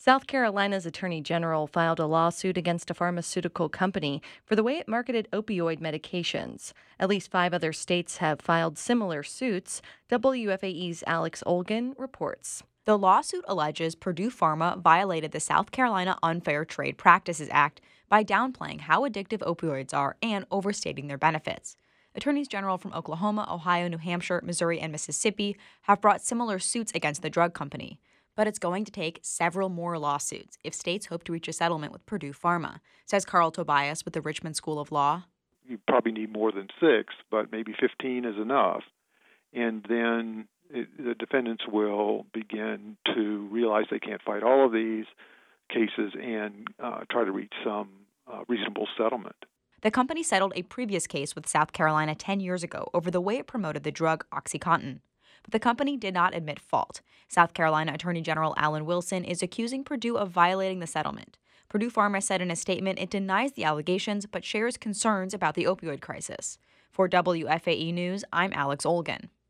South Carolina's Attorney General filed a lawsuit against a pharmaceutical company for the way it marketed opioid medications. At least five other states have filed similar suits. WFAE's Alex Olgin reports. The lawsuit alleges Purdue Pharma violated the South Carolina Unfair Trade Practices Act by downplaying how addictive opioids are and overstating their benefits. Attorneys general from Oklahoma, Ohio, New Hampshire, Missouri, and Mississippi have brought similar suits against the drug company. But it's going to take several more lawsuits if states hope to reach a settlement with Purdue Pharma, says Carl Tobias with the Richmond School of Law. You probably need more than six, but maybe 15 is enough. And then the defendants will begin to realize they can't fight all of these cases and try to reach some reasonable settlement. The company settled a previous case with South Carolina 10 years ago over the way it promoted the drug OxyContin. But the company did not admit fault. South Carolina Attorney General Alan Wilson is accusing Purdue of violating the settlement. Purdue Pharma said in a statement it denies the allegations but shares concerns about the opioid crisis. For WFAE News, I'm Alex Olgin.